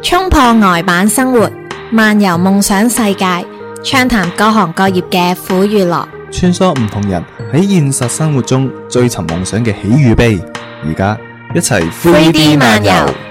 衝破呆板生活，漫遊夢想世界，暢談各行各業嘅苦與樂， 穿梭唔同人喺現實生活中追尋夢想嘅喜與悲。而家一齊 3D 漫遊。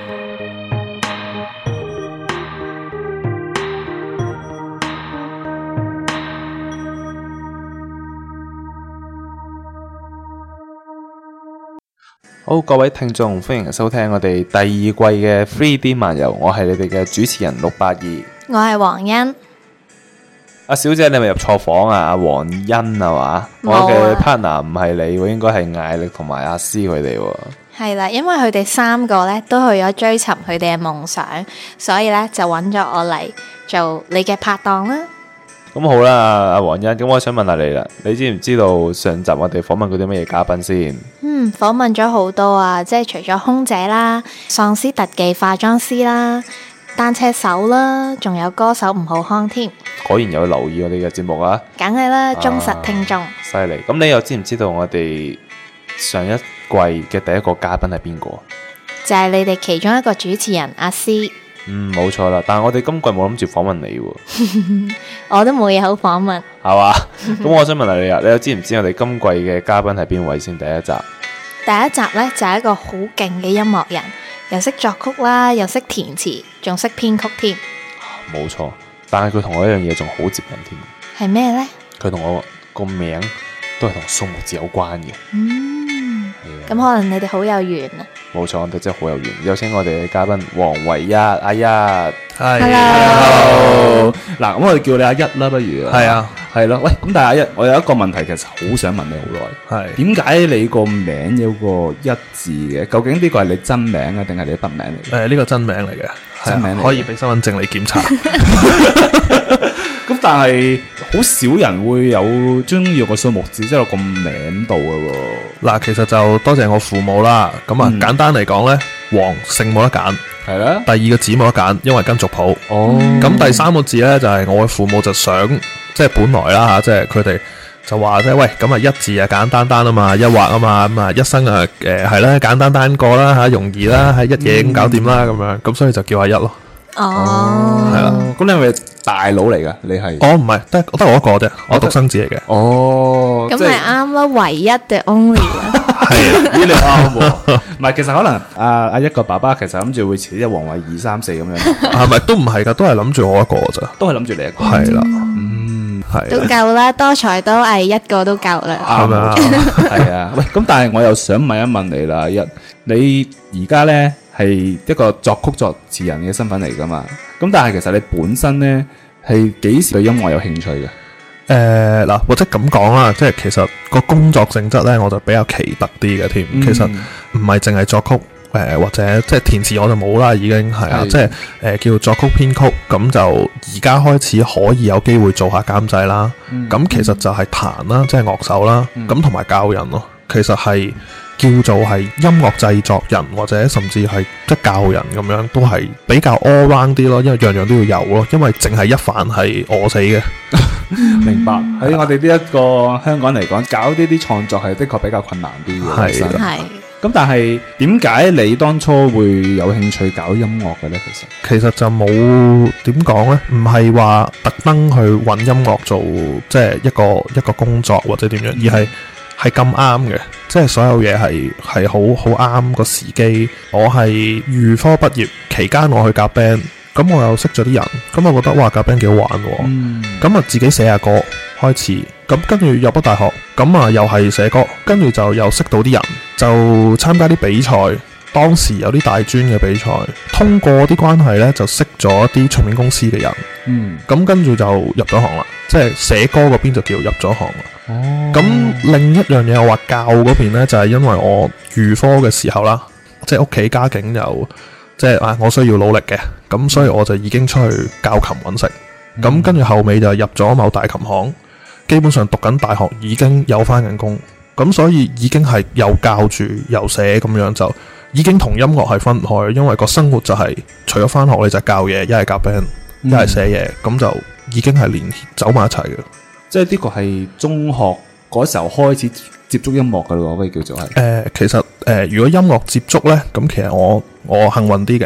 好，各位聽眾，歡迎收聽我哋第二季嘅 3D 漫遊，我係你哋嘅主持人682， 我係黃欣。 阿小姐，你咪入錯房啊？阿黃欣係嘛？我嘅 partner 唔係你喎，應該係艾力同埋阿詩佢哋喎。 係啦，因為佢哋三個咧都去咗追尋佢哋嘅夢想，所以咧就揾咗我嚟做你嘅拍檔啦。 咁好啦，阿黃欣，咁我想問下你啦，你知唔知道上集我哋訪問過啲乜嘢嘉賓先？ 訪問咗好多啊，即係除咗空姐啦、喪屍特技化妝師啦、單車手啦，仲有歌手吳浩康添。 果然有留意我哋嘅節目啊！ 梗係啦，忠實聽眾。 犀利！咁你又知唔知道我哋上一季嘅第一個嘉賓係邊個？ 就係你哋其中一個主持人阿詩。 冇錯啦，但係我哋今季冇諗住訪問你喎。 我都冇嘢好訪問， 係嘛？咁我想問下你啊，你又知唔知我哋今季嘅嘉賓係邊位先？第一集呢，就係一個好勁嘅音樂人，又識作曲啦，又識填詞，仲識編曲添。 冇錯，但係佢同我一樣嘢仲好接近添。 係咩呢？ 佢同我個名都係同數目字有關嘅。 咁可能你哋好有緣啊！ 冇錯，我哋真係好有緣。有請我哋嘅嘉賓黃唯一阿一。 Hello。嗱，咁我哋叫你阿一啦，不如。 係啊， 係咯。喂，咁但係阿一，我有一個問題，其實好想問你好耐。係。點解你個名有個一字嘅？究竟呢個係你真名啊，定係你筆名嚟嘅？ 呢個真名嚟嘅， 真名嚟， 可以俾身份證你檢查。 咁但係好少人會有將要個數目字即係落個名度嘅喎。 嗱，其實就多謝我父母啦。咁啊，簡單嚟講呢，黃姓冇得揀， 係啦。 第二個字冇得揀，因為跟族譜。 哦。 咁第三個字呢，就係我嘅父母就想，即係本來啦吓，即係佢哋就話啫，喂，咁啊一字啊簡單單啊嘛，一畫啊嘛，咁啊一生啊係啦，簡單單過啦吓，容易啦，喺一嘢咁搞掂啦，咁樣，咁所以就叫阿一咯。 哦， 係啦。 咁你係咪大佬嚟噶？你係？ 我唔係，得我一個啫，我獨生子嚟嘅。 哦， 咁咪啱咯，唯一嘅 only 啦。 係，呢你啱喎。唔係，其實可能阿一個爸爸其實諗住會遲啲黃唯2、3、4咁樣。 係咪都唔係噶？都係諗住我一個咋？ 都係諗住你一個。 係啦。 係。都夠啦，多才多藝一個都夠啦。 係咪啊？ 係啊。喂，咁但係我又想問一問你啦，你而家咧係一個作曲作詞人嘅身份嚟噶嘛？咁但係其實你本身咧係幾時對音樂有興趣嘅？ 嗱，或者咁講啦，即係其實個工作性質咧，我就比較奇特啲嘅添。其實唔係淨係作曲，或者即係填詞我就冇啦，已經係啊，即係叫作曲編曲，咁就而家開始可以有機會做下監製啦。咁其實就係彈啦，即係樂手啦，咁同埋教人咯。其實係叫做係音樂製作人，或者甚至係即係教人咁樣，都係比較 all round 啲咯，因為樣樣都要有咯，因為淨係一飯係餓死嘅。 明白。喺我哋呢一個香港嚟講，搞呢啲創作係的確比較困難啲嘅。 係。 咁但係點解你當初會有興趣搞音樂嘅呢？ 其實就冇點講呢，唔係話特登去揾音樂做即係一個工作或者點樣，而係咁啱嘅，即係所有嘢係好啱個時機。我係預科畢業期間，我去夾 band，咁我又識咗啲人，咁我覺得哇夾 band 幾好玩喎，咁啊自己寫下歌開始，咁跟住入咗大學，咁啊又係寫歌，跟住就又識到啲人，就參加啲比賽。當時有啲大專嘅比賽，通過啲關係呢，就識咗一啲唱片公司嘅人，咁跟住就入咗行啦，即係寫歌嗰邊就叫入咗行啦。咁另一樣嘢我話教嗰邊呢，就係因為我預科嘅時候啦，即係屋企家境又即係我需要努力嘅，咁所以我就已經出去教琴揾食。咁跟住後尾就入咗某大琴行，基本上讀緊大學已經有翻緊工，咁所以已經係又教住又寫咁樣，就已經同音樂係分唔開，因為個生活就係除咗翻學你就教嘢，一係夾 band，一係寫嘢，咁就已經係連走埋一齊嘅。 即係呢個係中學嗰時候開始接觸音樂噶咯，可以叫做係。 其實如果音樂接觸呢，咁其實我幸運啲嘅。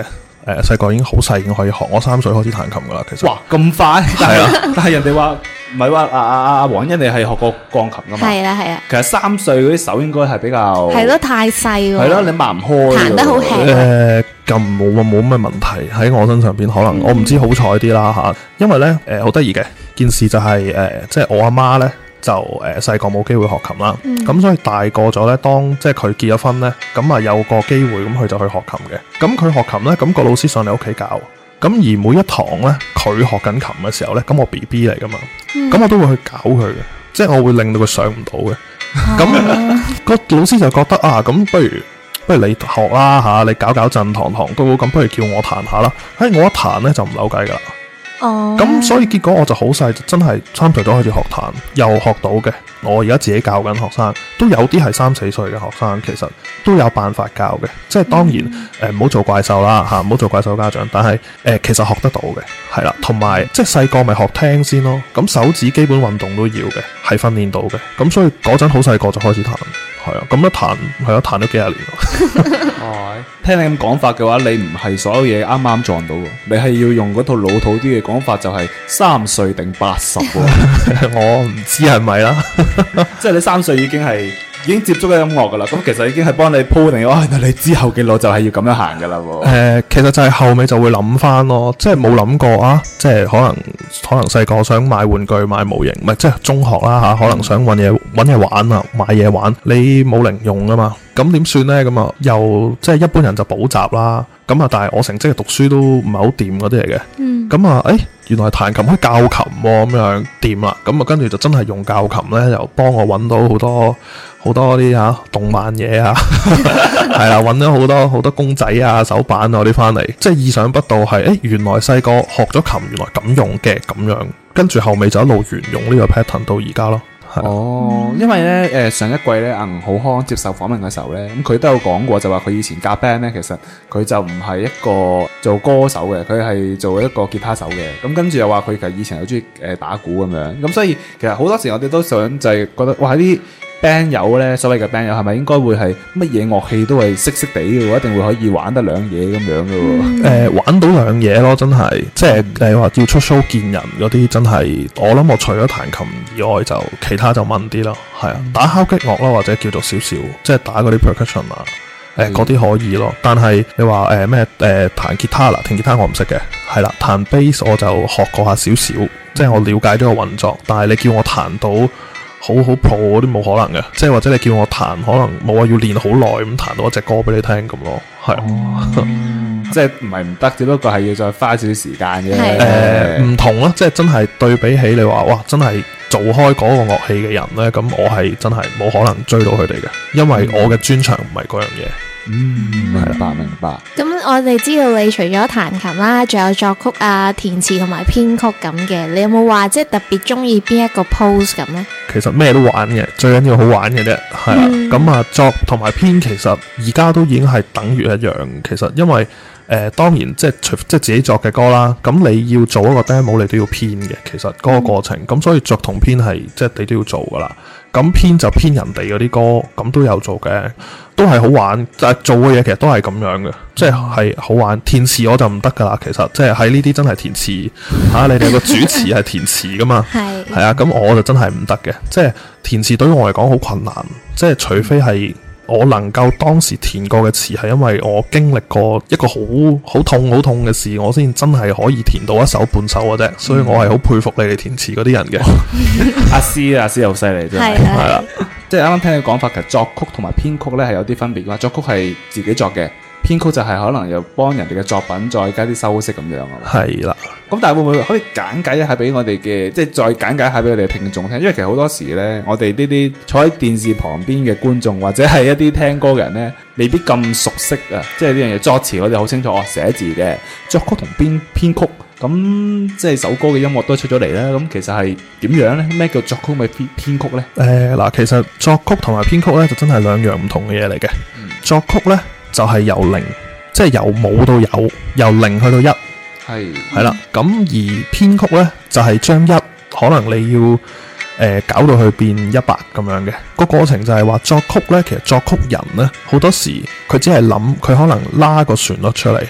細個已經好細已經可以學，我3歲開始彈琴噶啦，其實。 哇，咁快！係啊，但係人哋話唔係話阿黃欣你係學過鋼琴噶嘛？ 係啦係啦， 其實3歲嗰啲手應該係比較係咯，太細喎。 係咯，你擘唔開。 彈得好輕。 咁冇咩問題喺我身上邊，可能我唔知好彩啲啦嚇，因為咧好得意嘅件事就係即係我阿媽咧就細個冇機會學琴啦，咁所以大個咗咧，當即係佢結咗婚咧，咁啊有個機會咁佢就去學琴嘅，咁佢學琴咧，咁個老師上嚟屋企教，咁而每一堂咧佢學緊琴嘅時候咧，咁我 BB 嚟噶嘛，咁我都會去搞佢嘅，即係我會令到佢上唔到嘅，咁個老師就覺得啊，咁不如你學啦嚇，你搞震堂都好，咁不如叫我彈下啦。我一彈咧就唔扭計噶啦。 哦。 咁所以結果我就好細，真係3歲都開始學彈，又學到嘅。我而家自己教緊學生，都有啲係3、4歲嘅學生，其實都有辦法教嘅。即係當然唔好做怪獸啦嚇，唔好做怪獸家長。但係其實學得到嘅，係啦。同埋即係細個咪學聽先咯。咁手指基本運動都要嘅，係訓練到嘅。咁所以嗰陣好細個就開始彈。係啊，咁一彈係啊，彈咗幾廿年。 哦，聽你咁講法嘅話，你唔係所有嘢啱撞到喎，你係要用嗰套老土啲嘅講法，就係3歲定80喎。 我唔知係咪啦， 即係你3歲已經接觸咗音樂噶啦，咁其實已經係幫你鋪定咗，你之後嘅路就係要咁樣行噶啦喎。 其實就係後尾就會諗翻咯，即係冇諗過啊，即係可能細個想買玩具買模型，唔係即係中學啦嚇，可能想揾嘢玩啊，買嘢玩，你冇零用啊嘛，咁點算呢？咁啊又即係一般人就補習啦，咁啊但係我成績讀書都唔係好掂嗰啲嚟嘅，咁啊原來彈琴可以教琴喎，咁樣掂啦，咁啊跟住就真係用教琴呢，又幫我揾到好多啲動漫嘢啊，係啦，揾咗好多公仔啊、手板啊啲翻嚟，即係意想不到係原來細個學咗琴，原來咁用嘅咁樣，跟住後尾就一路沿用呢個 pattern 到而家咯。 哦，因為咧上一季咧阿吳浩康接受訪問嘅時候咧，咁佢都有講過，就話佢以前夾 band 咧，其實佢就唔係一個做歌手嘅，佢係做一個吉他手嘅。咁跟住又話佢其實以前好中意打鼓咁樣，咁所以其實好多時我哋都想就係覺得哇啲 band 友咧，所謂嘅 band 友係咪應該會係乜嘢樂器都係識地嘅喎，一定會可以玩得兩嘢咁樣嘅喎。 玩到兩嘢咯，真係即係你話要出 show 見人嗰啲，真係我諗我除咗彈琴以外，就其他就問啲咯，係啊，打敲擊樂咯，或者叫做少少，即係打嗰啲 percussion 啊，嗰啲可以咯。但係你話咩彈吉他啦，彈吉他我唔識嘅，係啦，彈 bass 我就學過下少少，即係我了解咗個運作，但係你叫我彈到好 pro 嗰啲冇可能嘅，即係或者你叫我彈，可能冇話要練好耐咁彈到一隻歌俾你聽咁咯，係。 即係唔係唔得，只不過係要再花少少時間嘅。 唔同咯，即係真係對比起你話，哇，真係做開嗰個樂器嘅人呢，咁我係真係冇可能追到佢哋嘅，因為我嘅專長唔係嗰樣嘢。 明白。 咁我哋知道你除咗彈琴啦，仲有作曲啊、填詞同埋編曲咁嘅，你有冇話即係特別中意邊一個 pose 咁呢？ 其實咩都玩嘅，最緊要好玩嘅啫，係啦。咁啊，作同埋編其實而家都已經係等於一樣。其實因為當然即係自己作嘅歌啦，咁你要做一個 demo， 你都要編嘅。其實嗰個過程，咁所以作同編係即係你都要做噶啦。咁編就編人哋嗰啲歌，咁都有做嘅，都係好玩。但係做嘅嘢其實都係咁樣嘅，即係好玩。填詞我就唔得噶啦，其實即係喺呢啲真係填詞嚇，你哋個主持係填詞噶嘛，係啊，咁我就真係唔得嘅。即係填詞對於我嚟講好困難，即係除非係我能夠當時填過嘅詞係因為我經歷過一個好痛嘅事，我先真係可以填到一首半首嘅啫。所以我係好佩服你哋填詞嗰啲人嘅。 阿詩好犀利真係，係啦。即係啱啱聽你講法，其實作曲同埋編曲咧係有啲分別嘅。作曲係自己作嘅，編曲就係可能又幫人哋嘅作品再加啲修飾咁樣啊。係啦。咁但係會唔會可以簡介一下俾我哋嘅，即係再簡介一下俾我哋嘅聽眾聽？因為其實好多時咧，我哋呢啲坐喺電視旁邊嘅觀眾或者係一啲聽歌嘅人咧，未必咁熟悉啊。即係呢樣嘢作詞我哋好清楚，寫字嘅作曲同編曲，咁即係首歌嘅音樂都出咗嚟啦。咁其實係點樣咧？咩叫作曲咪編曲咧？嗱，其實作曲同埋編曲咧就真係兩樣唔同嘅嘢嚟嘅。作曲咧就係由零，即係由冇到有，由零去到一。係啦，咁而編曲呢，就係將一可能你要搞到去變100咁樣嘅個過程，就係話作曲呢，其實作曲人呢，好多時佢只係諗佢可能拉個旋律出嚟，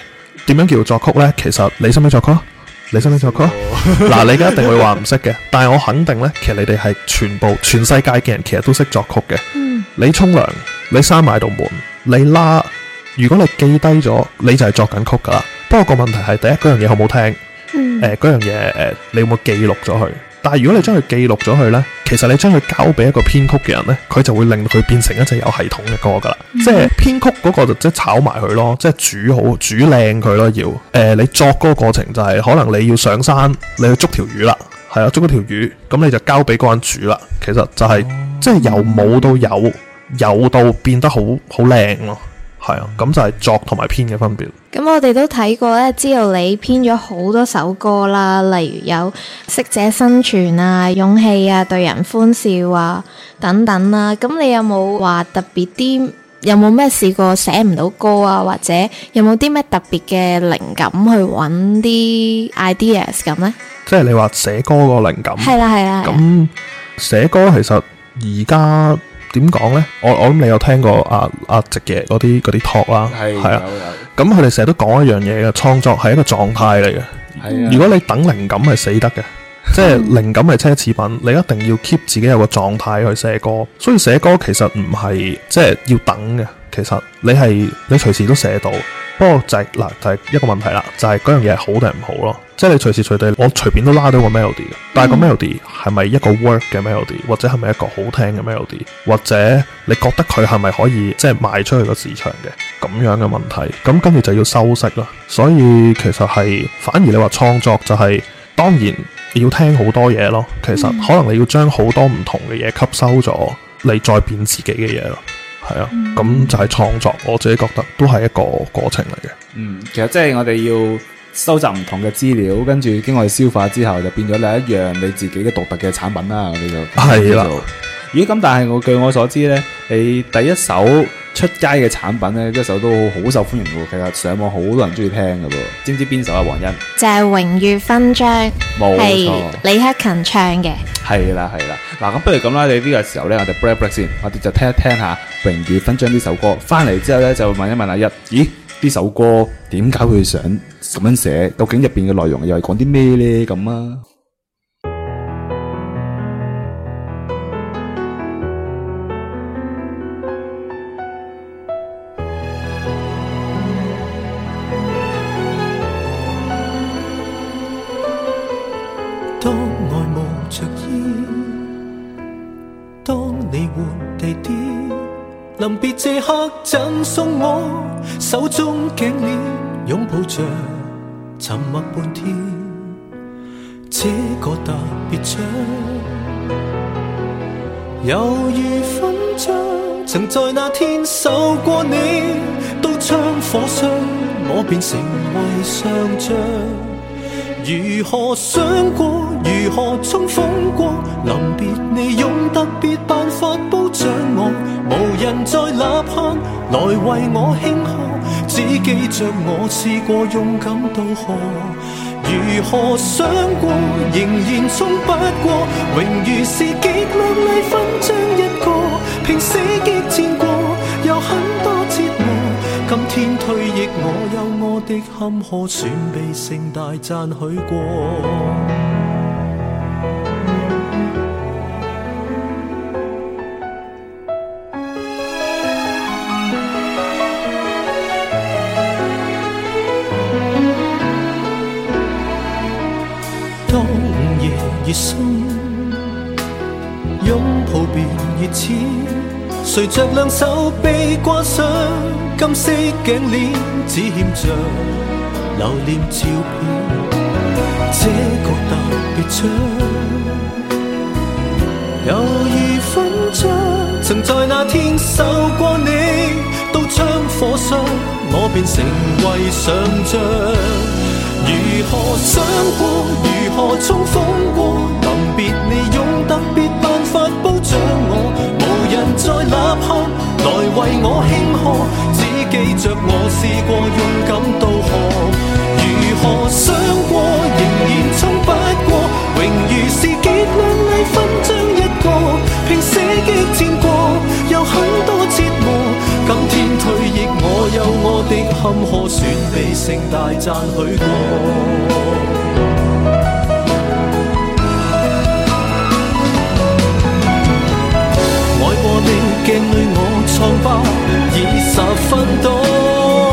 點樣叫作曲呢？其實你識唔識作曲？你識唔識作曲？嗱，你而家一定會話唔識嘅，但係我肯定呢，其實你哋係全世界嘅人，其實都識作曲嘅。你沖涼，你閂埋道門，你拉，如果你記低咗，你就係作緊曲噶啦。不過個問題係，第一嗰樣嘢好唔好聽？嗰樣嘢你有冇記錄咗佢？但係如果你將佢記錄咗佢呢，其實你將佢交俾一個編曲嘅人呢，佢就會令佢變成一隻有系統嘅歌噶啦。即係編曲嗰個就即係炒埋佢咯，即係煮靚佢咯要。你作嗰個過程就係可能你要上山，你去捉條魚啦，係啊，捉嗰條魚，咁你就交俾嗰人煮啦。其實就係即係由冇到有到變得好靚咯。係啊，咁就係作同埋編嘅分別。 咁我哋都睇過咧，知道你編咗好多首歌啦，例如有適者生存啊、勇氣啊、對人歡笑啊等等啦。咁你有冇話特別啲？有冇咩試過寫唔到歌啊？或者有冇啲咩特別嘅靈感去揾啲 ideas 咁呢？ 即係你話寫歌個靈感。係啦。咁寫歌其實而家點講呢？我諗你有聽過阿直爺嗰啲 talk 啦，係啊。咁佢哋成日都講一樣嘢嘅，創作係一個狀態嚟嘅。如果你等靈感係死得嘅，即係靈感係奢侈品，你一定要 keep 自己有個狀態去寫歌。所以寫歌其實唔係即係要等嘅，其實你隨時都寫到。不過就係一個問題啦，就係嗰樣嘢係好定唔好咯。即係你隨時隨地，我隨便都拉到個 melody 嘅，但係個 melody 係咪一個 work 嘅 melody， 或者係咪一個好聽嘅 melody， 或者你覺得佢係咪可以即係賣出去個市場嘅咁樣嘅問題，咁跟住就要修飾咯。所以其實係反而你話創作就係當然你要聽好多嘢咯。其實可能你要將好多唔同嘅嘢吸收咗，你再變自己嘅嘢咯。係啊，咁就係創作，我自己覺得都係一個過程嚟嘅。 其實即係我哋要收集唔同嘅資料，跟住經過消化之後，就變咗另一樣你自己嘅獨特嘅產品啦。我哋就係啦。咦，咁但係據我所知呢，你第一首出街嘅產品呢，一首都好受歡迎嘅，其實上網好多人中意聽嘅噃。知唔知邊首啊？黃欣就係榮譽勳章，係李克勤唱嘅。係啦。嗱，咁不如咁啦，你呢個時候呢，我哋 break 先，我哋就聽一聽下榮譽勳章呢首歌。翻嚟之後呢，就問一問阿一，咦，呢首歌點解會想咁樣寫？究竟入邊嘅內容又係講啲咩呢？咁啊？ 當愛冒着煙，當你換地點，臨別這刻贈送我手中頸鏈，擁抱着沉默半天，這個特別章猶如勳章，曾在那天受過你，刀槍火傷我便成為上將。如何想過，如何衝鋒過，臨別你用特別辦法褒獎我，無人再吶喊來為我慶賀，只記着我試過勇敢渡河。如何想過，仍然衝不過，榮譽是極亮麗勳章一個，拼死激戰過，有很多折磨。今天退役，我有我的坎坷，算被盛大讚許過。當午夜越深，擁抱便越似，隨着兩手被掛上金色頸鏈，只欠着留念照片。這個特別章猶如勳章，曾在那天受過你刀槍火傷，我便成為上將。如何想過，如何衝鋒過，臨別你用特別辦法褒獎我，無人再吶喊來為我慶賀，只記着我試過勇敢渡河。如何想過，仍然衝不過，榮譽是極亮麗勳章一個，拼死激戰過，有很多折磨。今天退役，我有我的坎坷，算算被盛大讚許過。愛過你鏡裏我瘡疤已十分多，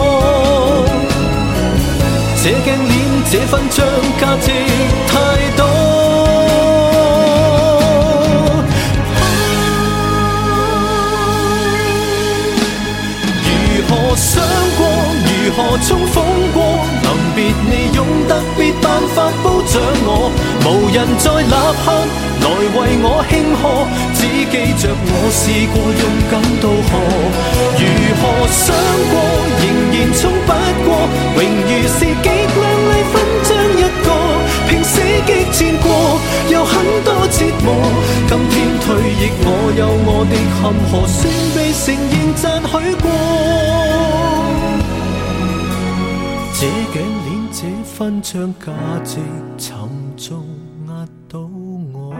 這鏡鏈這勳章價值太多。如何想過，如何衝鋒過，臨別你用特別辦法褒獎我，無人再立刻來為我慶賀，只記着我試過勇敢到何。如何想過，仍然衝不過，榮譽是極亮麗勳章一個，拼死激戰過，有很多折磨，今天退役我有我的坎坷，算被承認讚許過。這頸鏈這勳章價值沉重壓倒我。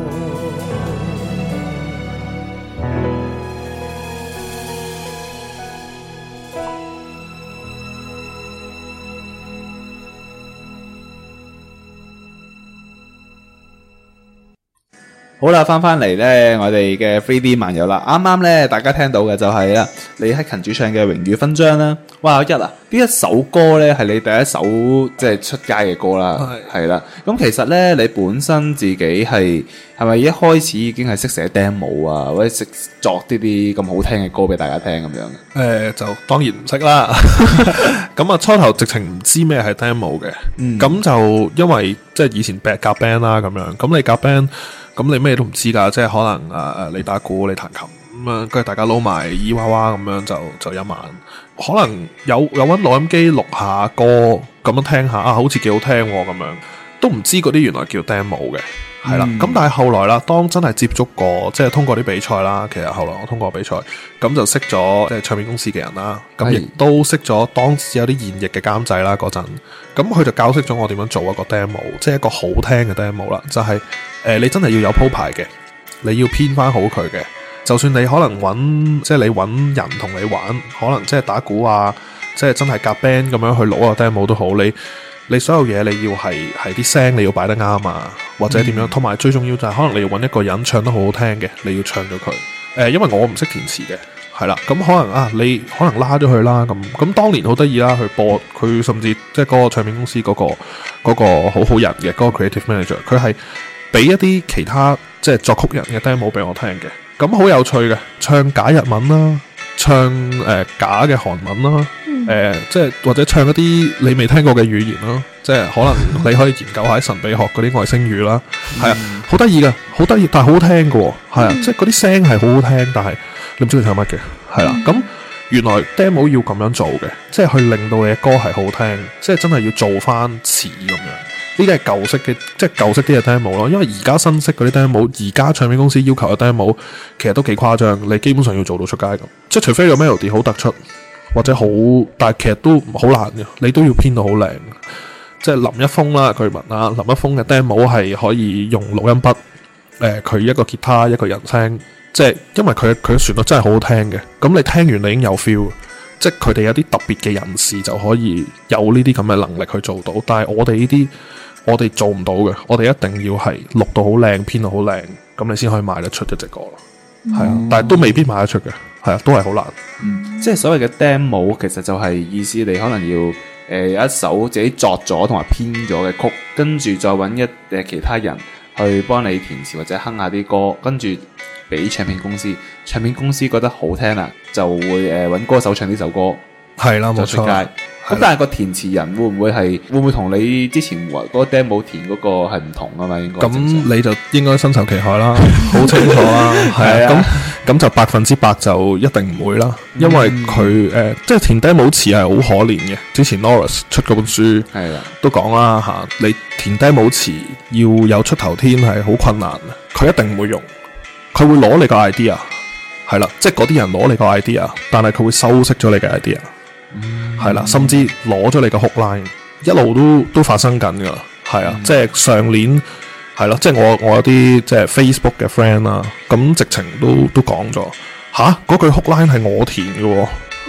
好啦，翻嚟咧，我哋嘅 3D 漫遊啦。啱啱咧，大家聽到嘅就係啦，李克勤主唱嘅《榮譽勳章》啦。哇，呢一首歌咧係你第一首即係出街嘅歌啦，係啦。咁其實咧，你本身自己係咪一開始已經係識寫 demo 啊，或者識作啲咁好聽嘅歌俾大家聽咁樣？ 就當然唔識啦。咁啊，初頭直情唔知咩係 demo 嘅。咁就因為即係以前夾 band 啦咁樣，咁你夾 band。咁你咩都唔知㗎，即係可能你打鼓你彈琴咁樣，跟住大家撈埋咿哇哇咁樣就一晚，可能有搵錄音機錄下歌咁樣聽下啊，好似幾好聽咁樣，都唔知嗰啲原來叫 demo 嘅，係啦。咁但係後來啦，當真係接觸過，即係通過啲比賽啦，其實後來我通過比賽，咁就識咗即係唱片公司嘅人啦，咁亦都識咗當時有啲現役嘅監製啦嗰陣，咁佢就教識咗我點樣做一個 demo， 即係一個好聽嘅 demo 啦，就係你真係要有鋪排嘅，你要編翻好佢嘅。就算你可能即係你揾人同你玩，可能即係打鼓啊，即係真係夾 band 咁樣去錄個 demo 都好，你所有嘢你要係啲聲你要擺得啱啊，或者點樣，同埋最重要就係可能你要揾一個人唱得好好聽嘅，你要唱咗佢。因為我唔識填詞嘅，係啦，咁可能你可能拉咗佢啦，咁當年好得意啦，去播佢，甚至即係嗰個唱片公司嗰個好好人嘅嗰個 creative manager， 佢係俾一啲其他即係作曲人嘅 demo 俾我聽嘅，咁好有趣嘅，唱假日文啦，唱假嘅韓文啦，即係或者唱一啲你未聽過嘅語言啦，即係可能你可以研究下神秘學嗰啲外星語啦，係啊，好得意嘅，好得意，但係好好聽嘅，係啊，即係嗰啲聲係好好聽，但係你唔知佢唱乜嘅，係啦，咁原來 demo 要咁樣做嘅，即係去令到你嘅歌係好聽，即係真係要做翻詞咁樣。呢啲係舊式嘅，即係舊式啲嘅 demo 咯。因為而家新式嗰啲 demo，而家唱片公司要求嘅 demo，其實都幾誇張。你基本上要做到出街咁，即係除非個 melody 好突出，或者好，但係其實都好難嘅。你都要編到好靚。即係林一峰啦，據聞啦，林一峰嘅 demo 係可以用錄音筆，佢一個吉他一個人聲，即係因為佢嘅旋律真係好好聽嘅。咁你聽完你已經有 feel。即係佢哋有啲特別嘅人士就可以有呢啲咁嘅能力去做到，但係我哋呢啲我哋做唔到嘅，我哋一定要係錄到好靚，編到好靚，咁你先可以賣得出一隻歌咯。係啊，但係都未必賣得出嘅，係啊，都係好難。 即係所謂嘅 demo，其實就係意思你可能要有一首自己作咗同埋編咗嘅曲，跟住再揾其他人去幫你填詞或者哼下啲歌，跟住俾唱片公司，唱片公司覺得好聽啦，就會揾歌手唱呢首歌， 係啦，冇錯。 咁但係個填詞人會唔會同你之前嗰個 demo 填嗰個係唔同啊嘛？應該咁你就應該身受其害啦，好清楚啦，係啊。咁就100%就一定唔會啦，因為佢即係填 demo 詞係好可憐嘅。之前 Norris 出嗰本書係啦，都講啦嚇，你填 demo 詞要有出頭天係好困難嘅，佢一定唔會用。佢會攞你個 idea， 係啦，即係嗰啲人攞你個 idea， 但係佢會修飾咗你嘅 idea， 係啦，甚至攞咗你個 hook line， 一路都發生緊噶啦，係啊，即係上年係咯，即係我有啲即係 Facebook 嘅 friend 啦，咁直情都講咗，嗰句 hook line 係我填嘅喎，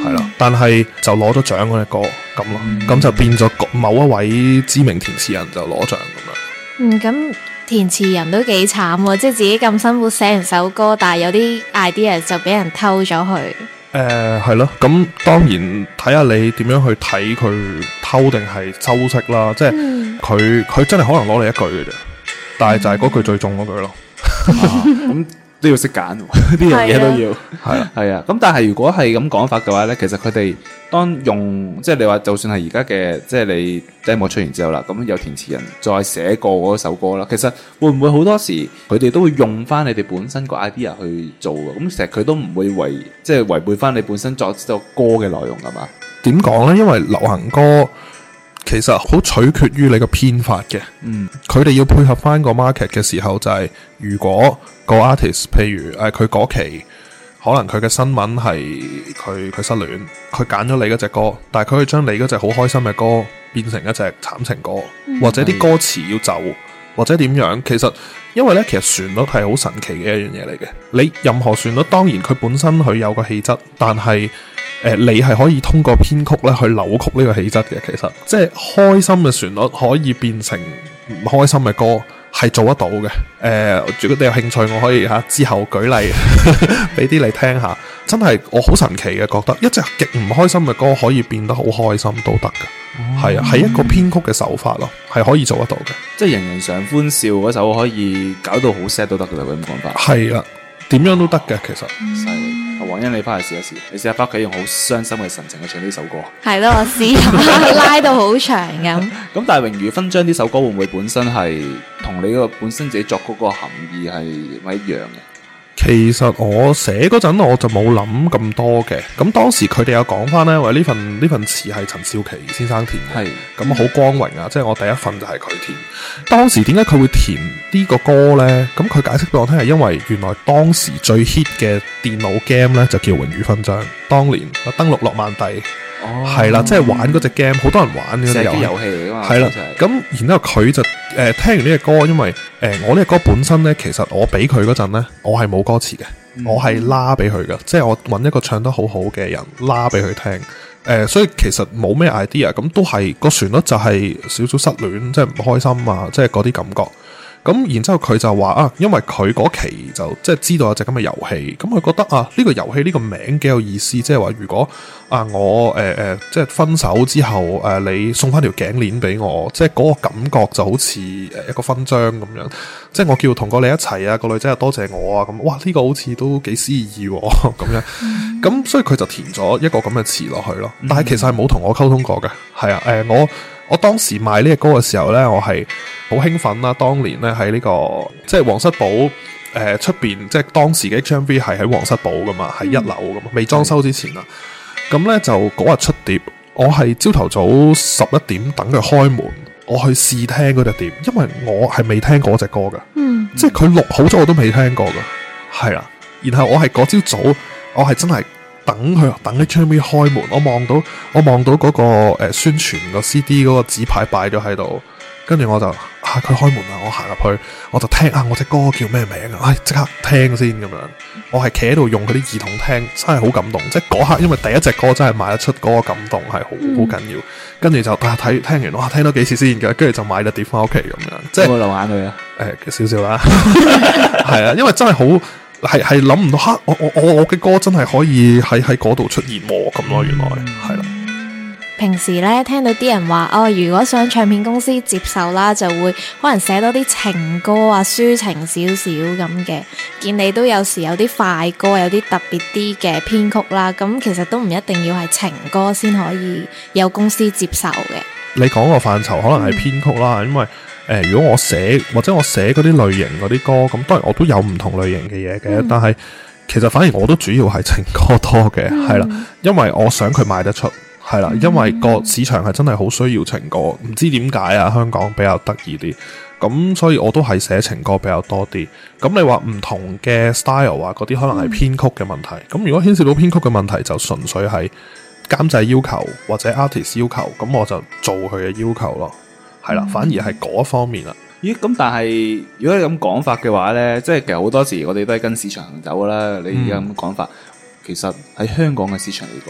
係啦，但係就攞咗獎嗰隻歌咁咯，咁就變咗某一位知名填詞人就攞獎咁樣。 咁填詞人都幾慘喎，即係自己咁辛苦寫完首歌，但係有啲 idea 就俾人偷咗去。 係咯，咁當然睇下你點樣去睇佢偷定係修飾啦，即係佢真係可能攞你一句嘅啫，但係就係嗰句最中嗰句咯。 咁都要識揀，呢樣嘢都要係啊， 係啊。咁但係如果係咁講法嘅話咧，其實佢哋當用即係你話，就算係而家嘅即係你 demo 出完之後啦，咁有填詞人再寫過嗰首歌啦，其實會唔會好多時佢哋都會用翻你哋本身個 idea 去做嘅？咁其實佢都唔會即係違背翻你本身作歌嘅內容㗎嘛？ 點講呢？因為流行歌其實好取決於你個編法嘅，佢哋要配合翻個 market 嘅時候，就係如果個 artist，譬如佢嗰期可能佢嘅新聞係佢失戀，佢揀咗你嗰隻歌，但係佢可以將你嗰隻好開心嘅歌變成一隻慘情歌，或者啲歌詞要就，或者點樣？其實因為呢，其實旋律係好神奇嘅一樣嘢嚟嘅。你任何旋律，當然佢本身佢有個氣質，但係你係可以通過編曲咧去扭曲呢個氣質嘅。其實即係開心嘅旋律可以變成唔開心嘅歌，係做得到嘅。如果你有興趣，我可以之後舉例俾啲你聽下。真係我好神奇嘅，覺得一隻極唔開心嘅歌可以變得好開心都得㗎。係啊，係一個編曲嘅手法咯，係可以做得到嘅。 即係人人常歡笑嗰首可以搞到好 sad 都得㗎啦，咁講法。 係啊，點樣都得嘅其實。 犀利。黃欣，你翻去試一試，你試下翻屋企用好傷心嘅神情去唱呢首歌。 係咯，我試下拉到好長咁。 咁但係榮譽勳章呢首歌會唔會本身係同你個本身自己作曲個含義係咪一樣嘅？ 其實我寫嗰陣我就冇諗咁多嘅，咁當時佢哋有講翻呢，話呢份詞係陳少琪先生填嘅，咁好光榮啊！即係我第一份就係佢填。當時點解佢會填呢個歌呢？咁佢解釋俾我聽係因為原來當時最 hit 嘅電腦 game 呢就叫榮譽勳章，當年登陸諾曼第。係啦，即係玩嗰隻 game，好多人玩嘅射擊遊戲嚟噶嘛。 係啦，咁然之後佢就聽完呢隻歌，因為我呢隻歌本身呢，其實我俾佢嗰陣呢，我係冇歌詞嘅，我係拉俾佢嘅，即係我揾一個唱得好好嘅人拉俾佢聽。所以其實冇咩 idea，咁都係個旋律就係少少失戀，即係唔開心啊，即係嗰啲感覺。咁然之後佢就話啊，因為佢嗰期就即係知道有隻咁嘅遊戲，咁佢覺得啊呢個遊戲呢個名幾有意思，即係話如果啊我即係分手之後你送翻條頸鏈俾我，即係嗰個感覺就好似一個勳章咁樣，即係我叫同過你一齊啊，個女仔又多謝我啊，咁哇呢個好似都幾詩意喎咁樣，咁所以佢就填咗一個咁嘅詞落去咯，但係其實係冇同我溝通過嘅，係啊我當時賣呢隻歌嘅時候呢，我係好興奮啦！當年呢，喺呢個即係皇室堡出邊，即係當時嘅 HMV 係喺皇室堡噶嘛，係一樓噶嘛，未裝修之前啊。咁呢，就嗰日出碟，我係朝頭早11點等佢開門，我去試聽嗰隻碟，因為我係未聽過隻歌噶，即係佢錄好咗我都未聽過噶，係啦。然後我係嗰朝早，我係真係。等 HMV 開門，我望到嗰個宣傳個 CD 嗰個紙牌擺咗喺度，跟住我就佢開門啦，我行入去，我就聽我隻歌叫咩名啊？即刻聽先咁樣，我係企喺度用嗰啲耳筒聽，真係好感動。即係嗰刻，因為第一隻歌真係賣得出嗰個感動係好緊要。跟住就聽完，哇聽多幾次先嘅，跟住就買咗碟翻屋企咁樣。即係有冇流眼淚啊？ 少少啦，係啊，因為真係好。係諗唔到我嘅歌真係可以喺嗰度出現咁咯，原來係啦。 平時咧聽到啲人話如果想唱片公司接受啦，就會可能寫多啲情歌啊，抒情少少咁嘅。見你都有時有啲快歌，有啲特別啲嘅編曲啦，咁其實都唔一定要係情歌先可以有公司接受嘅。你講個範疇可能係編曲啦，因為如果我寫或者我寫嗰啲類型嗰啲歌，咁當然我都有唔同類型嘅嘢嘅，但係其實反而我都主要係情歌多嘅，係啦，因為我想佢賣得出，係啦，因為個市場係真係好需要情歌，唔知點解啊，香港比較得意啲，咁所以我都係寫情歌比較多啲。咁你話唔同嘅 style 啊，嗰啲可能係編曲嘅問題，咁如果牽涉到編曲嘅問題，就純粹係監製要求或者 artist 要求，咁我就做佢嘅要求咯。係啦，反而係嗰一方面啦。 咦，咁但係如果你咁講法嘅話呢，即係其實好多時我哋都係跟市場行走啦。你而家咁講法，其實喺香港嘅市場嚟講，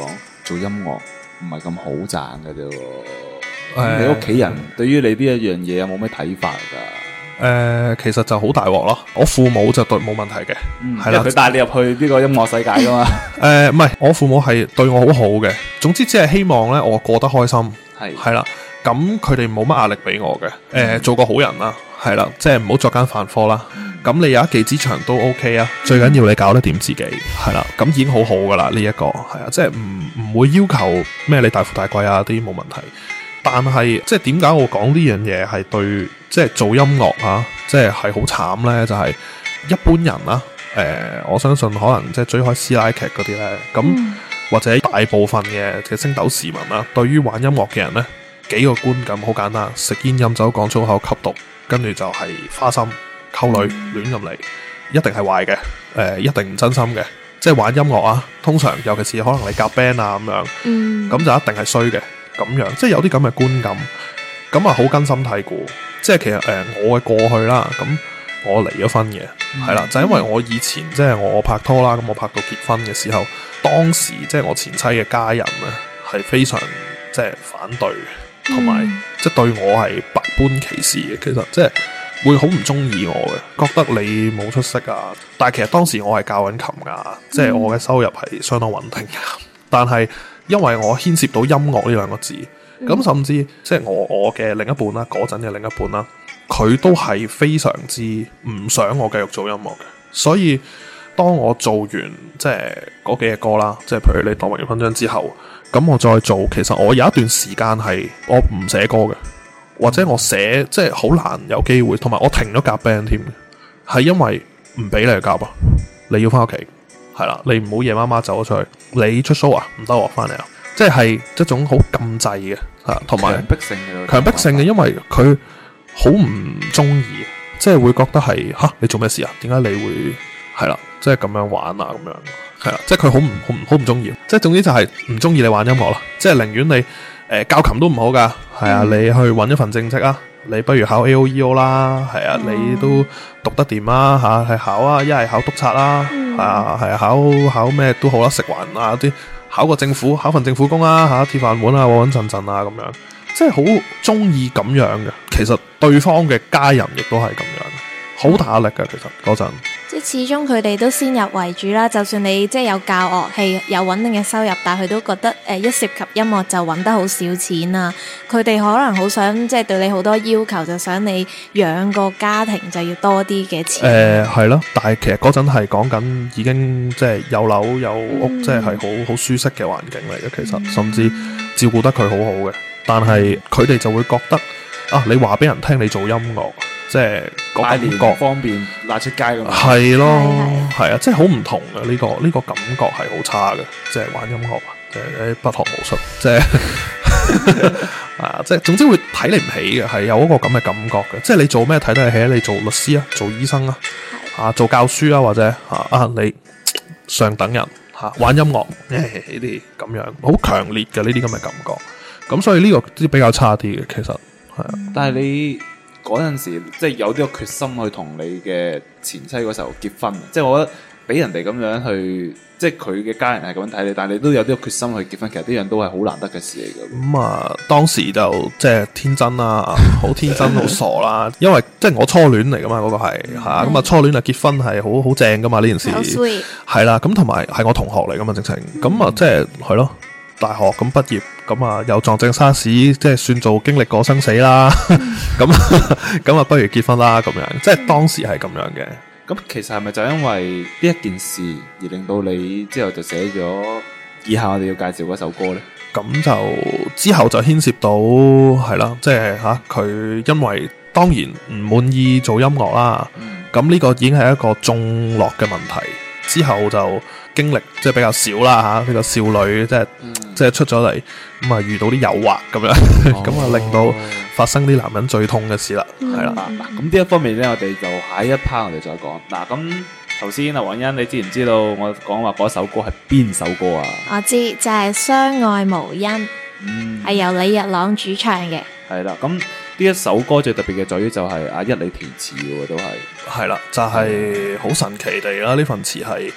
做音樂唔係咁好賺嘅啫喎。 誒你屋企人對於你呢一樣嘢有冇咩睇法㗎？ 其實就好大鑊咯。我父母就對冇問題嘅，係啦因為佢帶你入去呢個音樂世界㗎嘛。 唔係，我父母係對我好好嘅。總之只係希望咧我過得開心，係啦。咁佢哋冇乜壓力俾我嘅。做個好人啦，係啦，即係唔好作奸犯科啦。咁你有一技之長都 OK 啊，最緊要你搞得掂自己，係啦。咁已經好好噶啦，呢一個係啊，即係唔會要求咩你大富大貴啊啲冇問題。但係即係點解我講呢樣嘢係對即係做音樂啊，即係好慘呢？就係一般人啦，我相信可能即係追開師奶劇嗰啲呢，咁或者大部分嘅星斗市民啦，對於玩音樂嘅人呢，幾個觀感好簡單：食煙飲酒講粗口吸毒，跟住就係花心溝女亂咁嚟，一定係壞嘅，一定唔真心嘅。即係玩音樂啊，通常尤其是可能你夾 band 啊咁樣，咁就一定係衰嘅。咁樣即係有啲咁嘅觀感，咁啊好根深蒂固。即係其實我嘅過去啦，咁我離咗婚嘅，係啦，就因為我以前即係我拍拖啦，咁我拍到結婚嘅時候，當時即係我前妻嘅家人咧係非常即係反對，同埋即係對我係百般歧視嘅。其實即係會好唔中意我嘅，覺得你冇出息啊。但係其實當時我係教緊琴噶，即係我嘅收入係相當穩定嘅，但係因為我牽涉到音樂呢兩個字，咁甚至即係我嘅另一半啦，嗰陣嘅另一半啦，佢都係非常之唔想我繼續做音樂嘅。所以當我做完即係嗰幾隻歌啦，即係譬如你當完勳章之後，咁我再做，其實我有一段時間係我唔寫歌嘅，或者我寫即係好難有機會，同埋我停咗夾 band 添，係因為唔俾你去夾啊，你要翻屋企。係啦，你唔好夜媽媽走咗出去，你出 show 啊，唔得喎，翻嚟啊，即係一種好禁制嘅嚇，同埋強迫性嘅，因為佢好唔中意，即係會覺得係嚇你做咩事啊？點解你會係啦？即係咁樣玩啊咁樣，係啦，即係佢好唔中意，即係總之就係唔中意你玩音樂啦，即係寧願你教琴都唔好噶，係啊，你去揾一份正職啊。你不如考 AOEO 啦，係啊，你都讀得掂啦嚇，係考啊，一係考督察啦，係啊，考咩都好啦，食環啊啲，考個政府，考份政府工啦嚇，鐵飯碗啊，穩穩陣陣啊咁樣，即係好中意咁樣嘅。其實對方嘅家人亦都係咁樣，好大壓力㗎。其實嗰陣。 即係始終佢哋都先入為主啦，就算你即係有教樂器有穩定嘅收入，但係佢都覺得一涉及音樂就揾得好少錢啊。佢哋可能好想即係對你好多要求，就想你養個家庭就要多啲嘅錢。 係咯，但係其實嗰陣係講緊已經即係有樓有屋，即係好舒適嘅環境嚟嘅。其實甚至照顧得佢好好嘅，但係佢哋就會覺得啊，你話俾人聽你做音樂。即係個感覺方便拉出街咁， 係咯，係啊，即係好唔同嘅呢個感覺係好差嘅，即係玩音樂啊，即係不學無術，即係啊，即係總之會睇你唔起嘅，係有一個咁嘅感覺嘅，即係你做咩睇得起？你做律師啊，做醫生啊，啊做教書啊，或者你上等人玩音樂呢啲咁樣好強烈嘅呢啲咁嘅感覺，咁所以呢個比較差啲嘅，其實係啊， 但係你。嗰陣時即係有啲個決心去同你嘅前妻嗰時候結婚，即係我覺得俾人哋咁樣去，即係佢嘅家人係咁樣睇你，但係你都有啲個決心去結婚，其實呢樣都係好難得嘅事嚟嘅。 咁啊，當時就即係天真啦，好天真好傻啦，因為即係我初戀嚟噶嘛，嗰個係嚇，咁啊初戀啊結婚係好正噶嘛呢件事，係啦，咁同埋係我同學嚟噶嘛直情，咁啊即係係咯。大學咁畢業，咁啊又撞正沙士，即係算做經歷過生死啦。咁啊，不如結婚啦咁樣，即係當時係咁樣嘅。 咁其實係咪就因為呢一件事而令到你之後就寫咗以下我哋要介紹嗰首歌呢？ 咁就之後就牽涉到係啦，即係佢因為當然唔滿意做音樂啦。咁呢個已經係一個眾樂嘅問題。之後就經歷即係比較少啦嚇，呢個少女即係出咗嚟咁啊，遇到啲誘惑咁樣，咁啊令到發生啲男人最痛嘅事啦，係啦。 咁呢一方面咧，我哋就下一 part 我哋再講。嗱，咁頭先阿黃欣，你知唔知道我講話嗰首歌係邊首歌啊？ 我知，就係《相愛無因》，係由李日朗主唱嘅。係啦，咁呢一首歌最特別嘅在於就係阿一你填詞嘅喎，都係啦，就係好神奇地啦，呢份詞係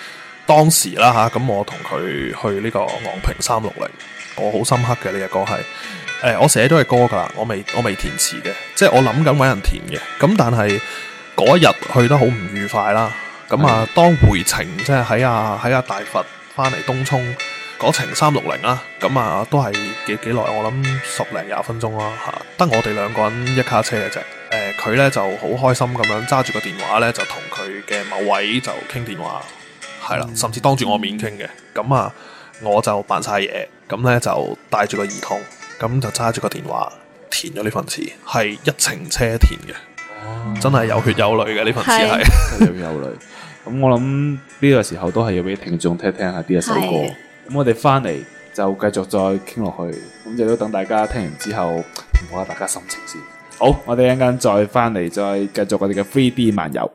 當時啦嚇，咁我同佢去呢個昂坪360，我好深刻嘅呢隻歌係。我寫咗嘅歌㗎啦，我未填詞嘅，即係我諗緊揾人填嘅。咁但係嗰一日去得好唔愉快啦。咁啊，當回程即係喺阿大佛翻嚟東涌嗰程360啦。咁啊，都係幾耐？我諗10零20分鐘啦嚇，得我哋兩個人一卡車嘅啫。佢咧就好開心咁樣揸住個電話咧，就同佢嘅某位就傾電話，係啦，甚至當住我面傾嘅。咁啊，我就扮晒嘢，咁咧就帶住個耳筒。咁就揸住個電話填咗呢份詞，係一程車填嘅，真係有血有淚嘅呢份詞係有血有淚。咁我諗呢個時候都係要俾聽眾聽下呢一首歌。咁我哋翻嚟就繼續再傾落去，咁就都等大家聽完之後唔好下大家心情先。好，我哋一陣間再翻嚟再繼續我哋嘅 3D 漫遊。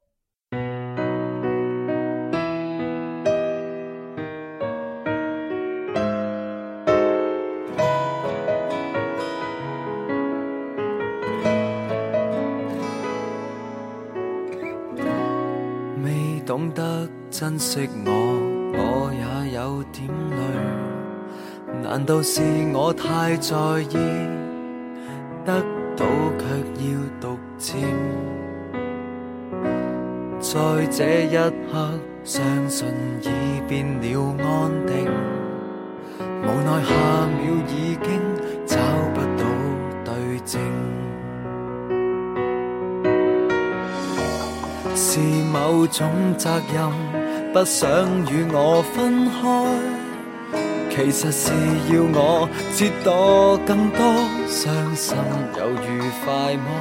懂得珍惜我也有點累。難道是我太在意，得到卻要獨佔？在這一刻，相信已變了安定。無奈下秒已經找不到對證。是某種責任，不想與我分開。其實是要我折墮更多，傷心有愉快麼？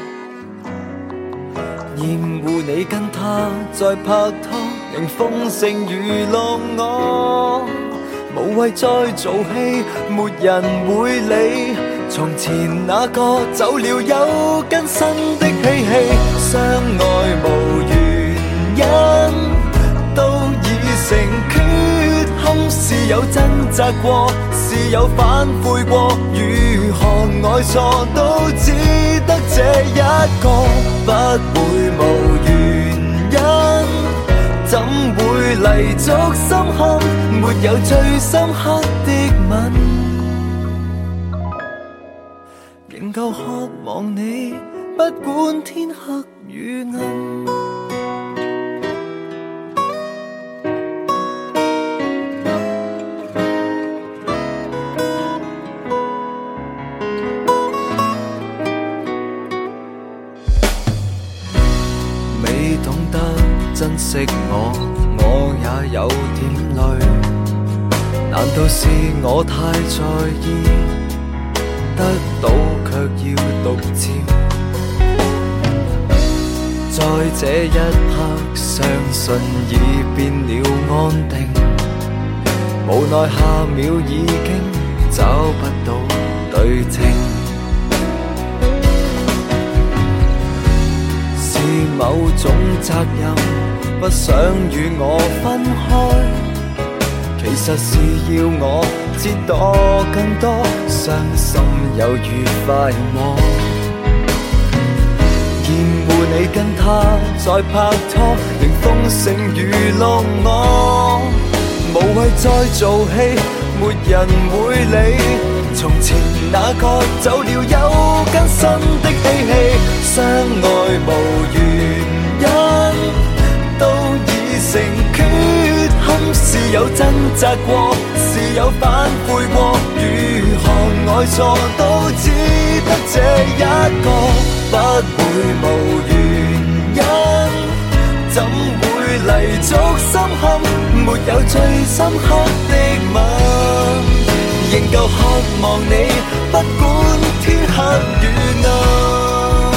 厭惡你跟他再拍拖，令風聲娛樂我。無謂再做戲，沒人會理。從前那個走了有更新的嬉戲，相愛無原因，都已成缺陷。是有掙扎過，是有反悔過，如何愛錯都只得這一個，不會無原因，怎會泥足深陷？沒有最深刻的吻，仍舊渴望你，不管天黑與暗。未懂得珍惜我也有點累。難道是我太在意，得到卻要獨佔？在這一刻，相信已變了安定。無奈下秒已經找不到對稱。是某種責任，不想與我分開。其實是要我折墮更多，傷心有愉快麼？厭惡你跟他再拍拖，令風聲娛樂我。無謂再做戲，沒人會理。從前那個走了有更新的嬉戲，相愛無原因，都已成缺陷。是有掙扎過，是有反悔過，如何愛錯都只得這一個，不會無原因，怎會泥足深陷？沒有最深刻的吻，仍舊渴望你，不管天黑與暗。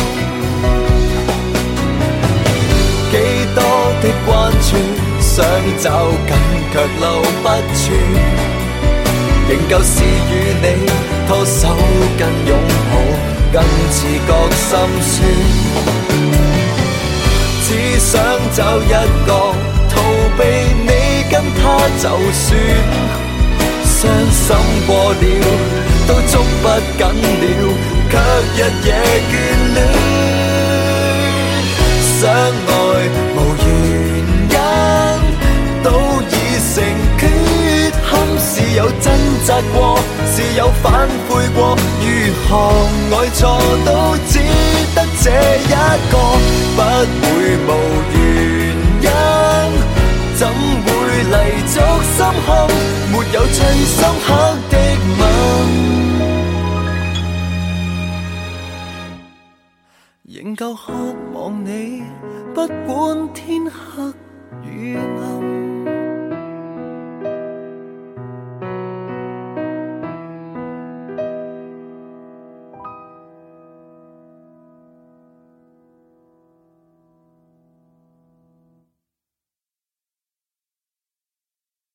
幾多的關注，想找緊卻留不住，仍舊是與你拖手跟擁抱，更自覺心酸。只想找一個逃避你跟他，就算傷心過了，都捉不緊了，卻日夜眷戀。相愛無原因，都有掙扎過，是有反悔過，如何愛錯都只得這一個，不會無原因，怎會泥足深陷，沒有最深刻的吻，仍舊渴望你，不管天黑與